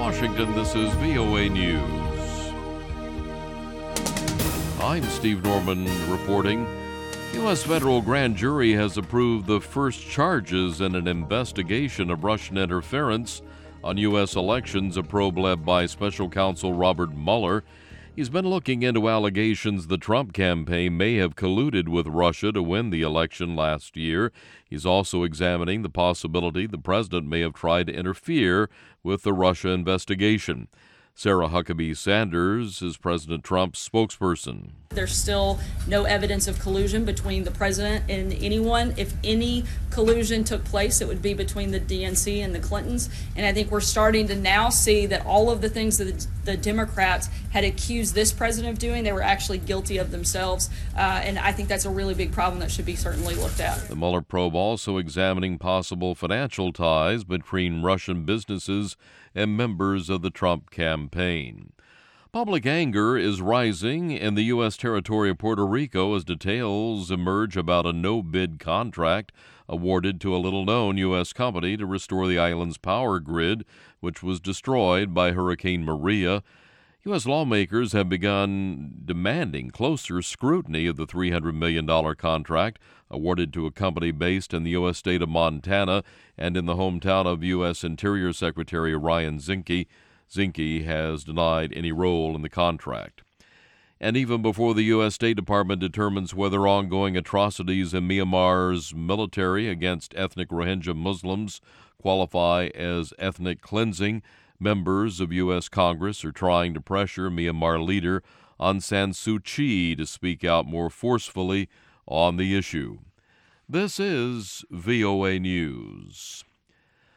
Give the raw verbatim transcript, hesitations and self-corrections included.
Washington, this is V O A News. I'm Steve Norman reporting. U S federal grand jury has approved the first charges in an investigation of Russian interference on U S elections, a probe led by special counsel Robert Mueller. He's been looking into allegations the Trump campaign may have colluded with Russia to win the election last year. He's also examining the possibility the president may have tried to interfere with the Russia investigation. Sarah Huckabee Sanders is President Trump's spokesperson. There's still no evidence of collusion between the president and anyone. If any collusion took place, it would be between the D N C and the Clintons. And I think we're starting to now see that all of the things that the Democrats had accused this president of doing, they were actually guilty of themselves. Uh, and I think that's a really big problem that should be certainly looked at. The Mueller probe also examining possible financial ties between Russian businesses and members of the Trump campaign. Public anger is rising in the U S territory of Puerto Rico as details emerge about a no-bid contract awarded to a little-known U S company to restore the island's power grid, which was destroyed by Hurricane Maria. U S lawmakers have begun demanding closer scrutiny of the three hundred million dollars contract awarded to a company based in the U S state of Montana and in the hometown of U S Interior Secretary Ryan Zinke. Zinke has denied any role in the contract. And even before the U S State Department determines whether ongoing atrocities in Myanmar's military against ethnic Rohingya Muslims qualify as ethnic cleansing, members of U S Congress are trying to pressure Myanmar leader Aung San Suu Kyi to speak out more forcefully on the issue. This is V O A News.